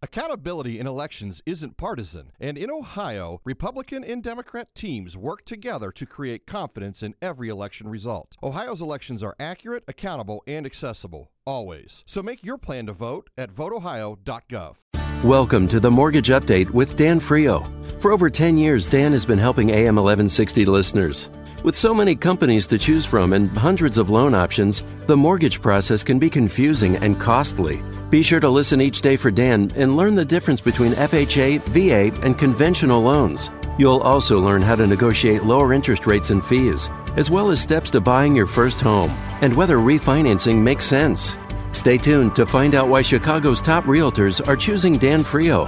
Accountability in elections isn't partisan, and in Ohio, Republican and Democrat teams work together to create confidence in every election result. Ohio's elections are accurate, accountable, and accessible, always. So make your plan to vote at voteohio.gov. Welcome to the Mortgage Update with Dan Frio. For over 10 years, Dan has been helping AM 1160 listeners. With so many companies to choose from and hundreds of loan options, the mortgage process can be confusing and costly. Be sure to listen each day for Dan and learn the difference between FHA, VA, and conventional loans. You'll also learn how to negotiate lower interest rates and fees, as well as steps to buying your first home and whether refinancing makes sense. Stay tuned to find out why Chicago's top realtors are choosing Dan Frio.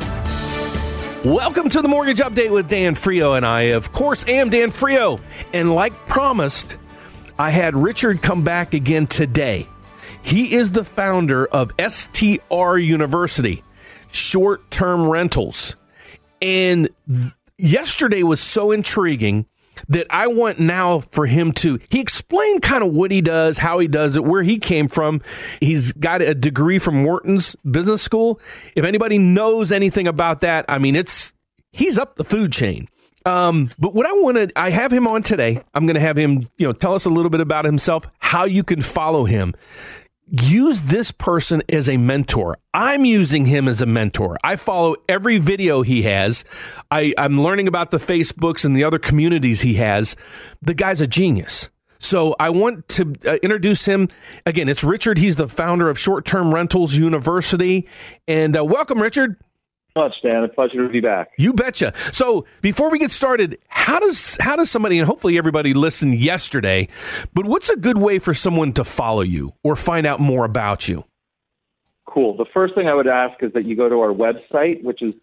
Welcome to the Mortgage Update with Dan Frio, and I, of course, am Dan Frio. And like promised, I had Richard come back again today. He is the founder of STR University, short-term rentals. And yesterday was so intriguing that I want now for him to, he explained kind of what he does, how he does it, where he came from. He's got a degree from Wharton's Business School. If anybody knows anything about that, I mean, he's up the food chain. But what I have him on today. I'm going to have him, tell us a little bit about himself, how you can follow him. Use this person as a mentor. I'm using him as a mentor. I follow every video he has. I'm learning about the Facebooks and the other communities he has. The guy's a genius. So I want to introduce him. Again, it's Richard. He's the founder of Short-Term Rentals University. And welcome, Richard. Much, Dan. A pleasure to be back. You betcha. So before we get started, how does somebody, and hopefully everybody listened yesterday, but what's a good way for someone to follow you or find out more about you? Cool. The first thing I would ask is that you go to our website, which is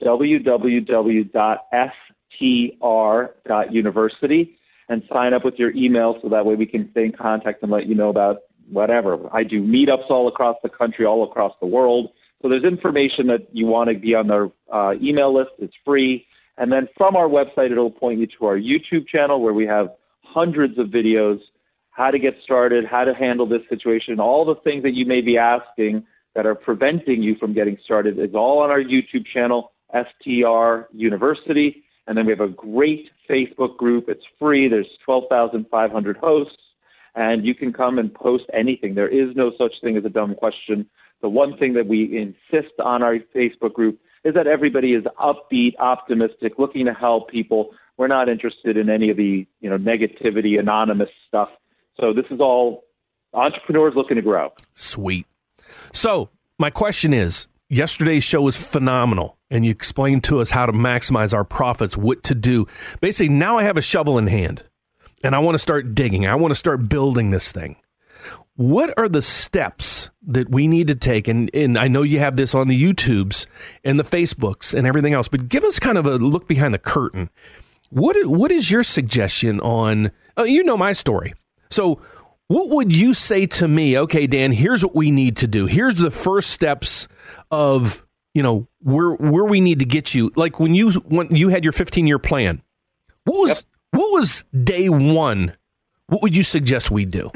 www.str.university, and sign up with your email so that way we can stay in contact and let you know about whatever. I do meetups all across the country, all across the world. So there's information that you want to be on our email list. It's free. And then from our website, it'll point you to our YouTube channel where we have hundreds of videos, how to get started, how to handle this situation, all the things that you may be asking that are preventing you from getting started is all on our YouTube channel, STR University. And then we have a great Facebook group. It's free. There's 12,500 hosts, and you can come and post anything. There is no such thing as a dumb question. The one thing that we insist on our Facebook group is that everybody is upbeat, optimistic, looking to help people. We're not interested in any of the, negativity, anonymous stuff. So this is all entrepreneurs looking to grow. Sweet. So my question is, yesterday's show was phenomenal, and you explained to us how to maximize our profits, what to do. Basically, now I have a shovel in hand, and I want to start digging. I want to start building this thing. What are the steps that we need to take? And I know you have this on the YouTubes and the Facebooks and everything else, but give us kind of a look behind the curtain. What is your suggestion on, my story. So what would you say to me? Okay, Dan, here's what we need to do. Here's the first steps of, where we need to get you. Like when you had your 15-year plan, what was day one? What would you suggest we do?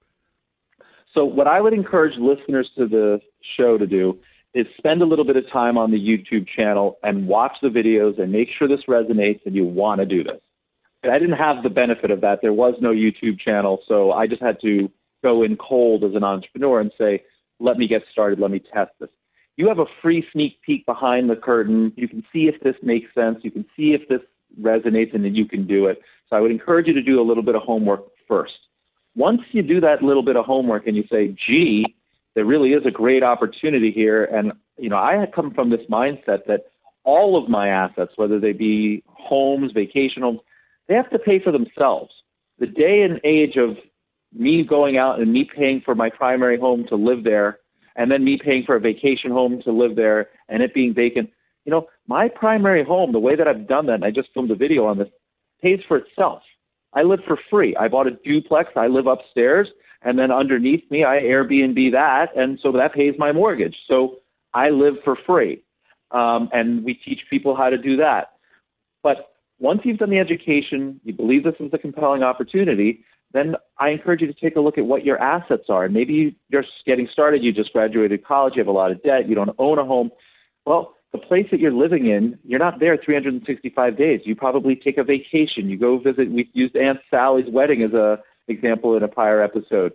So what I would encourage listeners to the show to do is spend a little bit of time on the YouTube channel and watch the videos and make sure this resonates and you want to do this. I didn't have the benefit of that. There was no YouTube channel, so I just had to go in cold as an entrepreneur and say, let me get started, let me test this. You have a free sneak peek behind the curtain. You can see if this makes sense. You can see if this resonates, and then you can do it. So I would encourage you to do a little bit of homework first. Once you do that little bit of homework and you say, gee, there really is a great opportunity here. And, I had come from this mindset that all of my assets, whether they be homes, vacation homes, they have to pay for themselves. The day and age of me going out and me paying for my primary home to live there, and then me paying for a vacation home to live there and it being vacant, my primary home, the way that I've done that, and I just filmed a video on this, pays for itself. I live for free. I bought a duplex. I live upstairs, and then underneath me, I Airbnb that, and so that pays my mortgage. So I live for free, and we teach people how to do that. But once you've done the education, you believe this is a compelling opportunity, then I encourage you to take a look at what your assets are. And maybe you're just getting started. You just graduated college. You have a lot of debt. You don't own a home. Well, the place that you're living in, you're not there 365 days. You probably take a vacation. You go visit. We used Aunt Sally's wedding as a example in a prior episode.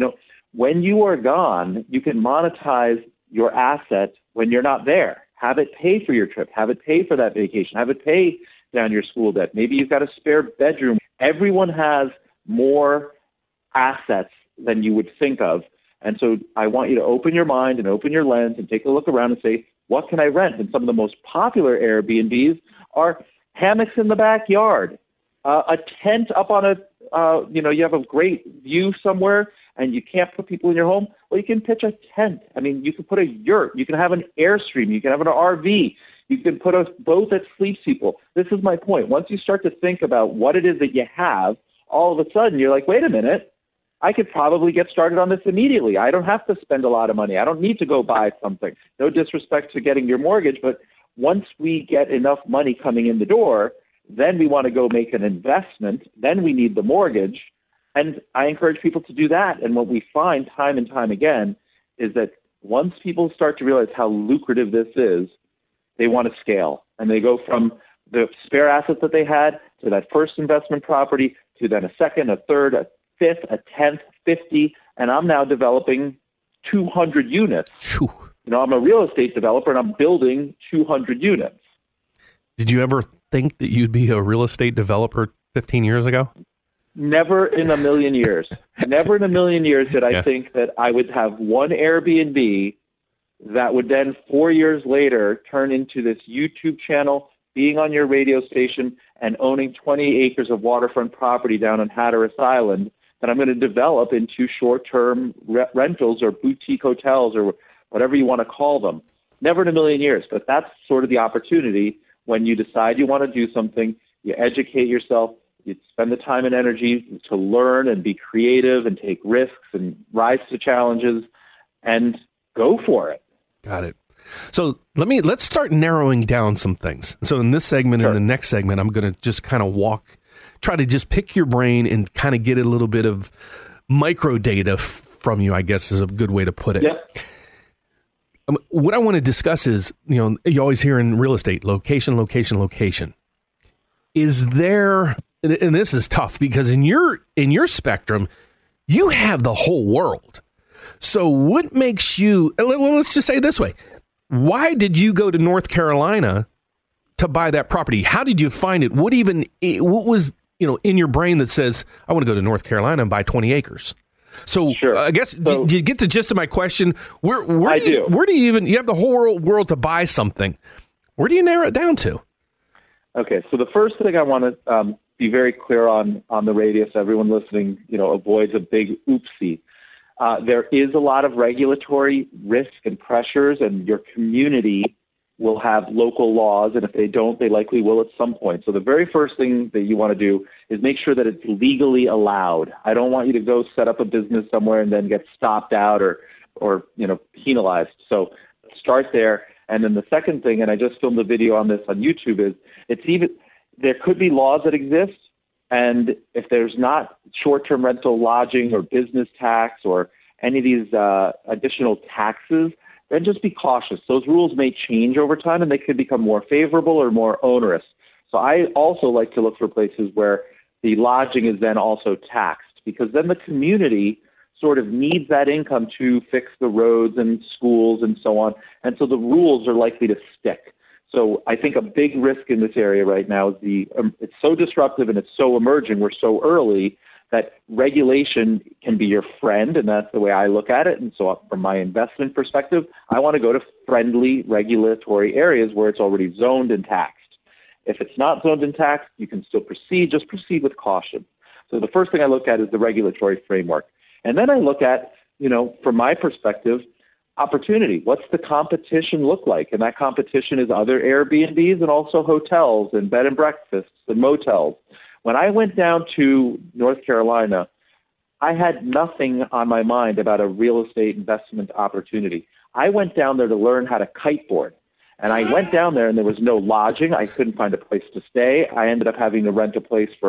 When you are gone, you can monetize your asset when you're not there. Have it pay for your trip. Have it pay for that vacation. Have it pay down your school debt. Maybe you've got a spare bedroom. Everyone has more assets than you would think of. And so I want you to open your mind and open your lens and take a look around and say, what can I rent? And some of the most popular Airbnbs are hammocks in the backyard, a tent up on you have a great view somewhere and you can't put people in your home. Well, you can pitch a tent. I mean, you can put a yurt. You can have an Airstream. You can have an RV. You can put a boat that sleeps people. This is my point. Once you start to think about what it is that you have, all of a sudden you're like, wait a minute. I could probably get started on this immediately. I don't have to spend a lot of money. I don't need to go buy something. No disrespect to getting your mortgage, but once we get enough money coming in the door, then we want to go make an investment. Then we need the mortgage. And I encourage people to do that. And what we find time and time again is that once people start to realize how lucrative this is, they want to scale. And they go from the spare assets that they had to that first investment property to then a second, a third, a fifth, a 10th, 50, and I'm now developing 200 units. Whew. I'm a real estate developer, and I'm building 200 units. Did you ever think that you'd be a real estate developer 15 years ago? Never in a million years. Never in a million years did I think that I would have one Airbnb that would then 4 years later turn into this YouTube channel, being on your radio station, and owning 20 acres of waterfront property down on Hatteras Island that I'm going to develop into short-term rentals or boutique hotels or whatever you want to call them. Never in a million years, but that's sort of the opportunity when you decide you want to do something, you educate yourself, you spend the time and energy to learn and be creative and take risks and rise to challenges and go for it. Got it. So let's start narrowing down some things. So in this segment and the next segment, I'm going to just kind of try to just pick your brain and kind of get a little bit of micro data from you, I guess is a good way to put it. Yep. What I want to discuss is, you always hear in real estate, location, location, location. Is there, and this is tough because in your spectrum, you have the whole world. So what makes you, well, let's just say it this way. Why did you go to North Carolina to buy that property? How did you find it? What was, in your brain that says, I want to go to North Carolina and buy 20 acres? So sure. I guess, did you get the gist of my question? Where do you have the whole world to buy something? Where do you narrow it down to? Okay. So the first thing I want to be very clear on the radio so everyone listening, avoids a big oopsie. There is a lot of regulatory risk and pressures, and your community will have local laws, and if they don't, they likely will at some point. So the very first thing that you want to do is make sure that it's legally allowed. I don't want you to go set up a business somewhere and then get stopped out or penalized. So start there. And then the second thing, and I just filmed a video on this on YouTube, is there could be laws that exist. And if there's not short-term rental lodging or business tax or any of these additional taxes, then just be cautious. Those rules may change over time and they could become more favorable or more onerous. So I also like to look for places where the lodging is then also taxed, because then the community sort of needs that income to fix the roads and schools and so on. And so the rules are likely to stick. So I think a big risk in this area right now is it's so disruptive and it's so emerging. We're so early that regulation can be your friend, and that's the way I look at it. And so from my investment perspective, I want to go to friendly regulatory areas where it's already zoned and taxed. If it's not zoned and taxed, you can still proceed. Just proceed with caution. So the first thing I look at is the regulatory framework. And then I look at, from my perspective, opportunity. What's the competition look like? And that competition is other Airbnbs and also hotels and bed and breakfasts and motels. When I went down to North Carolina, I had nothing on my mind about a real estate investment opportunity. I went down there to learn how to kiteboard. And I went down there and there was no lodging. I couldn't find a place to stay. I ended up having to rent a place for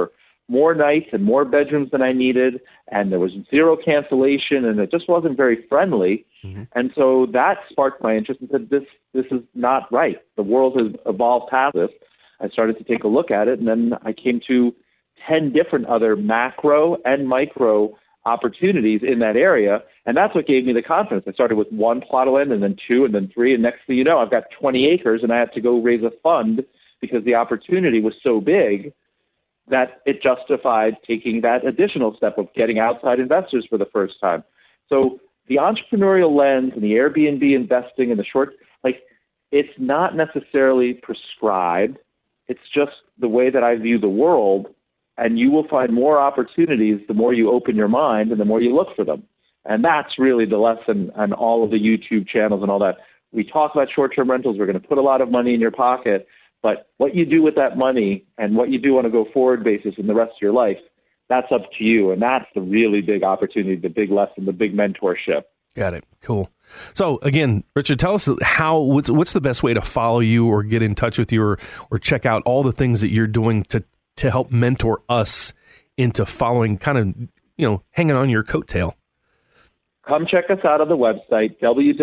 more nights and more bedrooms than I needed, and there was zero cancellation, and it just wasn't very friendly. Mm-hmm. And so that sparked my interest and said, this is not right. The world has evolved past this. I started to take a look at it, and then I came to 10 different other macro and micro opportunities in that area, and that's what gave me the confidence. I started with 1 plot of land, and then 2, and then 3, and next thing you know, I've got 20 acres, and I had to go raise a fund because the opportunity was so big that it justified taking that additional step of getting outside investors for the first time. So the entrepreneurial lens and the Airbnb investing in the short, it's not necessarily prescribed. It's just the way that I view the world, and you will find more opportunities the more you open your mind and the more you look for them. And that's really the lesson on all of the YouTube channels and all that. We talk about short-term rentals. We're going to put a lot of money in your pocket. But what you do with that money and what you do on a go-forward basis in the rest of your life, that's up to you. And that's the really big opportunity, the big lesson, the big mentorship. Got it. Cool. So again, Richard, tell us what's the best way to follow you or get in touch with you or check out all the things that you're doing to help mentor us into following, kind of, hanging on your coattail. Come check us out on the website,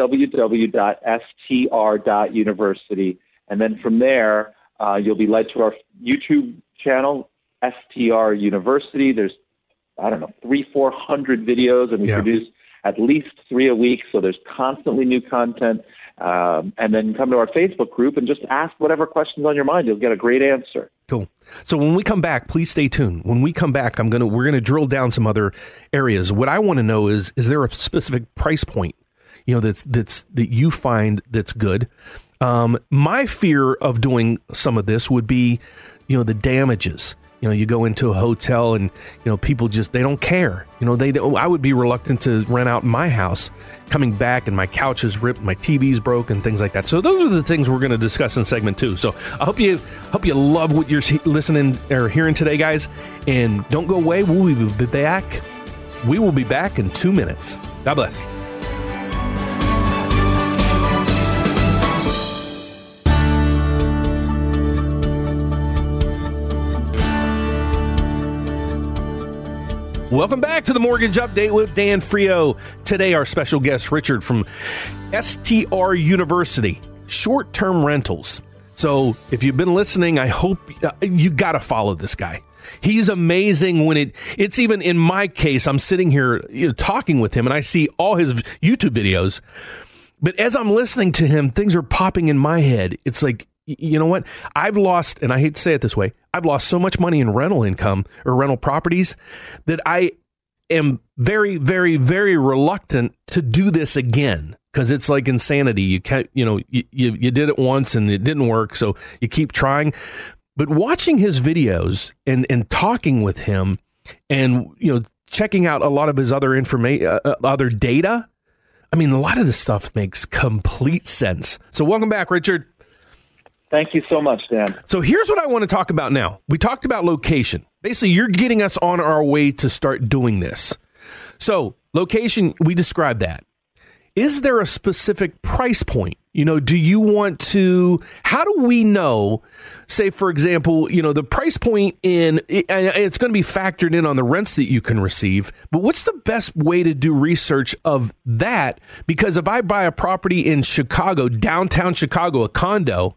www.str.university. And then from there, you'll be led to our YouTube channel, STR University. There's, 300-400 videos, and we produce at least 3 a week. So there's constantly new content. And then come to our Facebook group and just ask whatever questions on your mind. You'll get a great answer. Cool. So when we come back, please stay tuned. When we come back, we're going to drill down some other areas. What I want to know is there a specific price point, that you find that's good? My fear of doing some of this would be, the damages. You go into a hotel and, people just, they don't care. I would be reluctant to rent out my house, coming back and my couch is ripped, my TV's broken, things like that. So those are the things we're going to discuss in segment 2. So I hope you love what you're listening or hearing today, guys. And don't go away. We will be back. We will be back in 2 minutes. God bless. Welcome back to the Mortgage Update with Dan Frio. Today, our special guest, Richard from STR University, short-term rentals. So if you've been listening, I hope you got to follow this guy. He's amazing when it's even in my case, I'm sitting here talking with him and I see all his YouTube videos. But as I'm listening to him, things are popping in my head. It's like, you know what? I've lost, and I hate to say it this way, I've lost so much money in rental income or rental properties that I am very, very, very reluctant to do this again, because it's like insanity. You can't, you did it once and it didn't work, so you keep trying. But watching his videos and talking with him and, checking out a lot of his other other data, a lot of this stuff makes complete sense. So welcome back, Richard. Thank you so much, Dan. So here's what I want to talk about now. We talked about location. Basically, you're getting us on our way to start doing this. So location, we described that. Is there a specific price point? Do you want to, how do we know, say, for example, the price point it's going to be factored in on the rents that you can receive, but what's the best way to do research of that? Because if I buy a property in Chicago, downtown Chicago, a condo,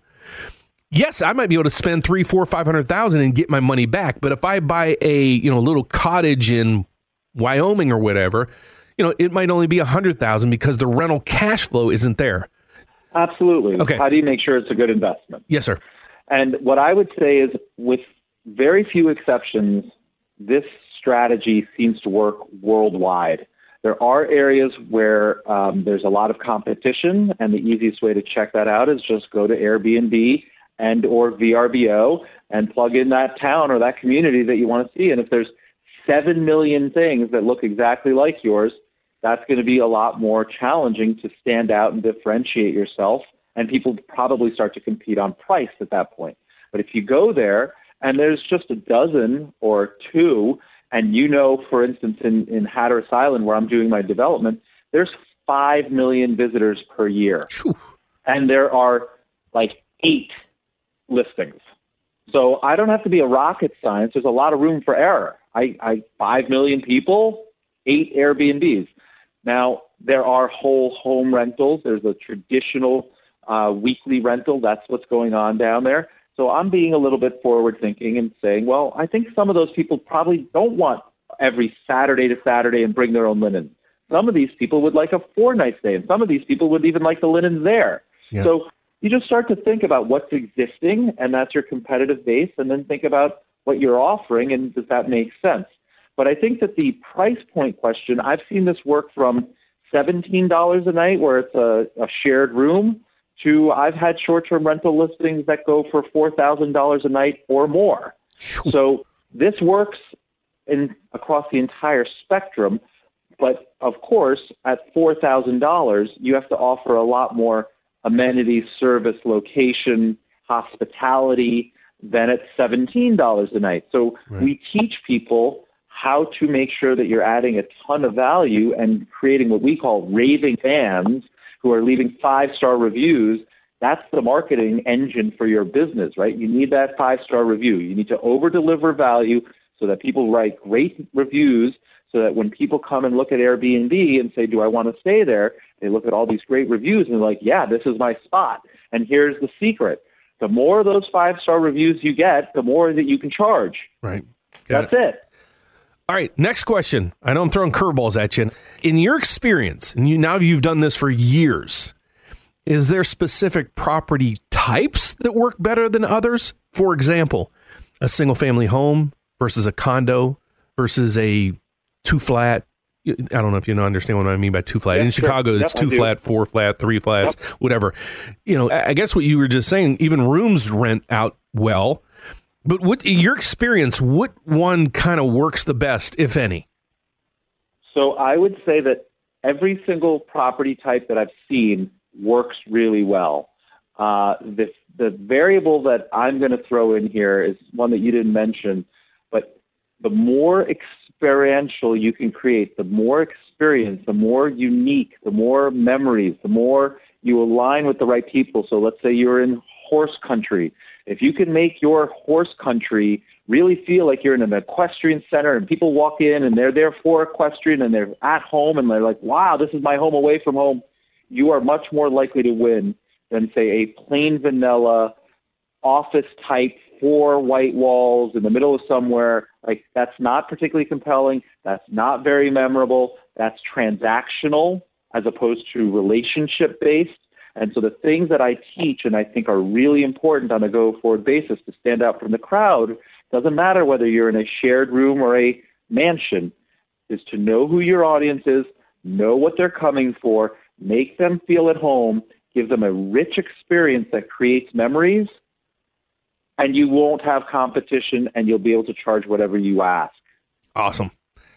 yes, I might be able to spend $300,000, $400,000, $500,000 and get my money back. But if I buy a little cottage in Wyoming or whatever, it might only be $100,000 because the rental cash flow isn't there. Absolutely. Okay. How do you make sure it's a good investment? Yes, sir. And what I would say is, with very few exceptions, this strategy seems to work worldwide. There are areas where there's a lot of competition, and the easiest way to check that out is just go to Airbnb and or VRBO and plug in that town or that community that you want to see. And if there's 7 million things that look exactly like yours, that's going to be a lot more challenging to stand out and differentiate yourself. And people probably start to compete on price at that point. But if you go there and there's just a dozen or two, and for instance, in Hatteras Island, where I'm doing my development, there's 5 million visitors per year. Whew. And there are 8 listings. So I don't have to be a rocket science. There's a lot of room for error. I 5 million people, 8 Airbnbs. Now, there are whole home rentals. There's a traditional weekly rental. That's what's going on down there. So I'm being a little bit forward thinking and saying, well, I think some of those people probably don't want every Saturday to Saturday and bring their own linen. Some of these people would like a 4-night stay, and some of these people would even like the linens there. Yeah. So you just start to think about what's existing, and that's your competitive base, and then think about what you're offering, and does that make sense? But I think that the price point question, I've seen this work from $17 a night, where it's a shared room, to I've had short-term rental listings that go for $4,000 a night or more. So this works across the entire spectrum, but of course, at $4,000, you have to offer a lot more amenities, service, location, hospitality than at $17 a night. So we teach people how to make sure that you're adding a ton of value and creating what we call raving fans who are leaving 5-star reviews. That's the marketing engine for your business, right? You need that 5-star review. You need to over-deliver value so that people write great reviews, so that when people come and look at Airbnb and say, do I want to stay there? They look at all these great reviews and they're like, yeah, this is my spot. And here's the secret. The more of those 5-star reviews you get, the more that you can charge. Right. That's it. All right, next question. I know I'm throwing curveballs at you. In your experience, and now you've done this for years, is there specific property types that work better than others? For example, a single-family home versus a condo versus a 2-flat. I don't know if you understand what I mean by 2-flat. In Chicago, it's 2-flat, 4-flat, 3 flats, whatever. I guess what you were just saying, even rooms rent out well. But what your experience, what one kind of works the best, if any? So I would say that every single property type that I've seen works really well. The variable that I'm going to throw in here is one that you didn't mention, but the more experiential you can create, the more experience, the more unique, the more memories, the more you align with the right people. So let's say you're in horse country. If you can make your horse country really feel like you're in an equestrian center and people walk in and they're there for equestrian and they're at home and they're like, wow, this is my home away from home, you are much more likely to win than, say, a plain vanilla office type 4 white walls in the middle of somewhere. Like, that's not particularly compelling. That's not very memorable. That's transactional as opposed to relationship based. And so the things that I teach and I think are really important on a go-forward basis to stand out from the crowd, doesn't matter whether you're in a shared room or a mansion, is to know who your audience is, know what they're coming for, make them feel at home, give them a rich experience that creates memories, and you won't have competition and you'll be able to charge whatever you ask. Awesome.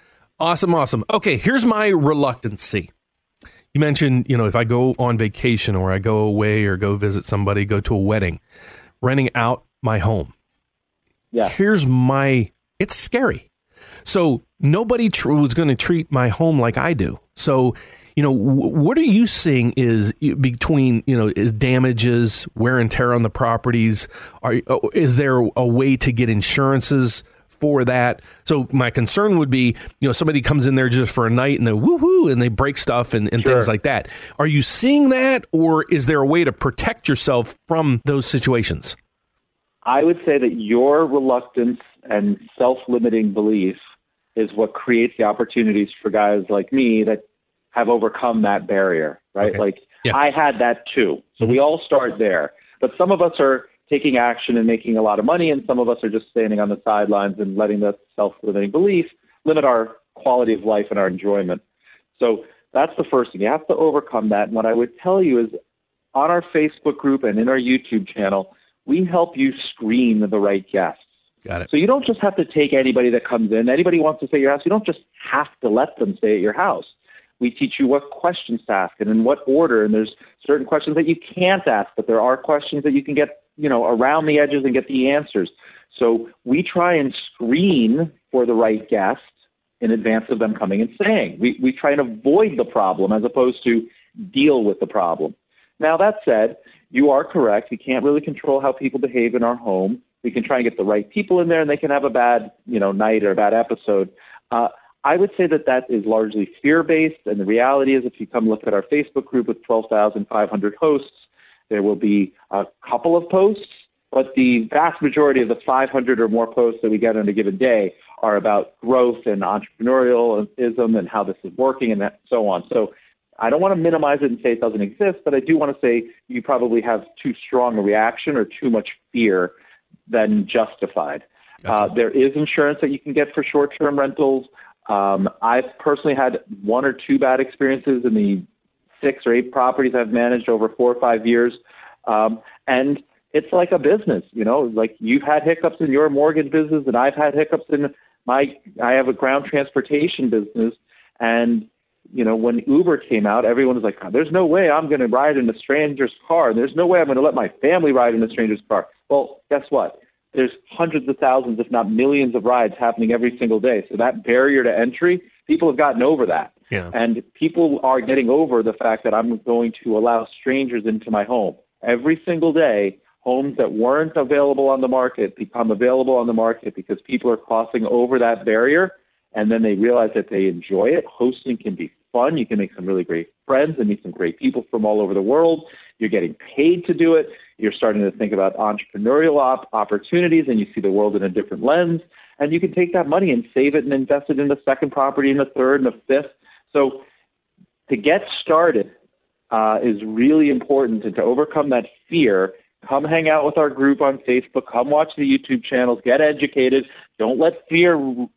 Okay, here's my reluctancy. You mentioned, if I go on vacation or I go away or go visit somebody, go to a wedding, renting out my home. Yeah. It's scary. So nobody was going to treat my home like I do. So, what are you seeing is between, is damages, wear and tear on the properties? Is there a way to get insurances for that? So my concern would be, somebody comes in there just for a night and they woohoo and they break stuff and Sure. things like that. Are you seeing that, or is there a way to protect yourself from those situations? I would say that your reluctance and self-limiting belief is what creates the opportunities for guys like me that have overcome that barrier, right? Okay. I had that too. So we all start there. But some of us are taking action and making a lot of money, and some of us are just standing on the sidelines and letting that self-limiting belief limit our quality of life and our enjoyment. So that's the first thing. You have to overcome that. And what I would tell you is on our Facebook group and in our YouTube channel, we help you screen the right guests. Got it. So you don't just have to take anybody that comes in. Anybody wants to stay at your house, you don't just have to let them stay at your house. We teach you what questions to ask and in what order. And there's certain questions that you can't ask, but there are questions that you can get, around the edges and get the answers. So we try and screen for the right guest in advance of them coming and staying. We try and avoid the problem as opposed to deal with the problem. Now, that said, you are correct. We can't really control how people behave in our home. We can try and get the right people in there, and they can have a bad, night or a bad episode. I would say that is largely fear-based, and the reality is if you come look at our Facebook group with 12,500 hosts, there will be a couple of posts, but the vast majority of the 500 or more posts that we get on a given day are about growth and entrepreneurialism and how this is working and so on. So I don't want to minimize it and say it doesn't exist, but I do want to say you probably have too strong a reaction or too much fear than justified. Gotcha. There is insurance that you can get for short-term rentals. I've personally had 1 or 2 bad experiences in the 6 or 8 properties I've managed over 4 or 5 years. And it's like a business, like you've had hiccups in your mortgage business and I've had hiccups in I have a ground transportation business. And, when Uber came out, everyone was like, there's no way I'm going to ride in a stranger's car. There's no way I'm going to let my family ride in a stranger's car. Well, guess what? There's hundreds of thousands, if not millions of rides happening every single day. So that barrier to entry, people have gotten over that. Yeah. And people are getting over the fact that I'm going to allow strangers into my home. Every single day, homes that weren't available on the market become available on the market because people are crossing over that barrier, and then they realize that they enjoy it. Hosting can be fun. You can make some really great friends and meet some great people from all over the world. You're getting paid to do it. You're starting to think about entrepreneurial opportunities, and you see the world in a different lens. And you can take that money and save it and invest it in a second property and a third and a fifth. So to get started is really important, and to overcome that fear, come hang out with our group on Facebook, come watch the YouTube channels, get educated. Don't let fear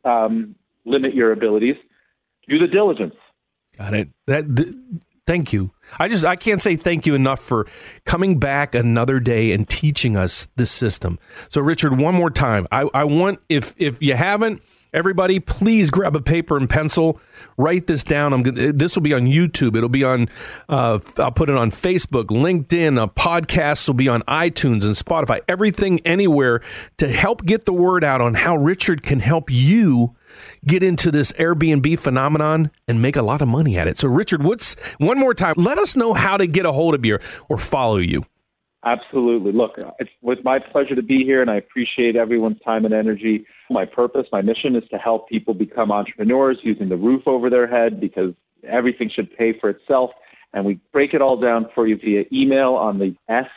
limit your abilities. Do the diligence. Got it. Thank you. I can't say thank you enough for coming back another day and teaching us this system. So, Richard, one more time. I want, if you haven't, everybody, please grab a paper and pencil. Write this down. This will be on YouTube. It'll be on, I'll put it on Facebook, LinkedIn. Podcasts will be on iTunes and Spotify. Everything, anywhere to help get the word out on how Richard can help you get into this Airbnb phenomenon and make a lot of money at it. So, Richard, one more time, let us know how to get a hold of you or follow you. Absolutely. Look, it was my pleasure to be here, and I appreciate everyone's time and energy. My purpose, my mission is to help people become entrepreneurs using the roof over their head, because everything should pay for itself. And we break it all down for you via email on the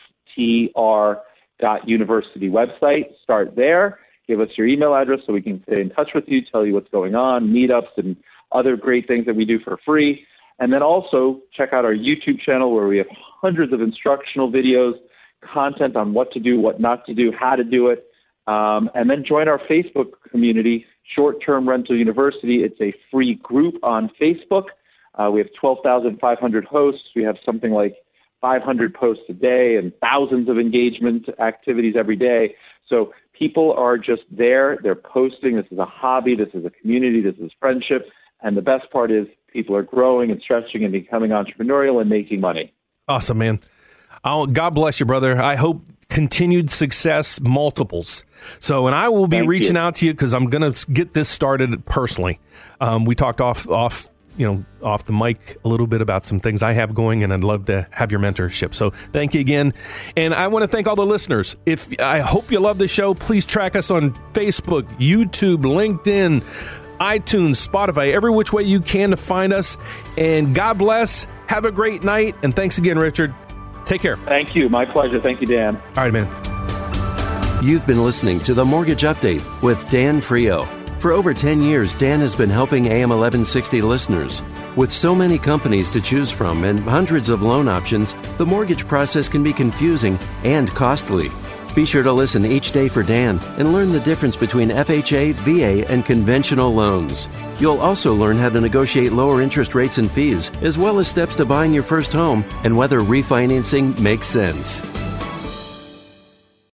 str.university website. Start there. Give us your email address so we can stay in touch with you, tell you what's going on, meetups, and other great things that we do for free. And then also check out our YouTube channel, where we have hundreds of instructional videos, content on what to do, what not to do, how to do it. And then join our Facebook community, Short Term Rental University. It's a free group on Facebook. We have 12,500 hosts. We have something like 500 posts a day and thousands of engagement activities every day. So people are just there. They're posting. This is a hobby. This is a community. This is friendship. And the best part is people are growing and stretching and becoming entrepreneurial and making money. Awesome, man. God bless you, brother. I hope continued success, multiples. So, and I will be reaching out to you because I'm going to get this started personally. We talked off the mic a little bit about some things I have going, and I'd love to have your mentorship. So thank you again. And I want to thank all the listeners. I hope you love the show. Please track us on Facebook, YouTube, LinkedIn, iTunes, Spotify, every which way you can to find us. And God bless. Have a great night. And thanks again, Richard. Take care. Thank you. My pleasure. Thank you, Dan. All right, man. You've been listening to The Mortgage Update with Dan Frio. For over 10 years, Dan has been helping AM 1160 listeners. With so many companies to choose from and hundreds of loan options, the mortgage process can be confusing and costly. Be sure to listen each day for Dan and learn the difference between FHA, VA, and conventional loans. You'll also learn how to negotiate lower interest rates and fees, as well as steps to buying your first home and whether refinancing makes sense.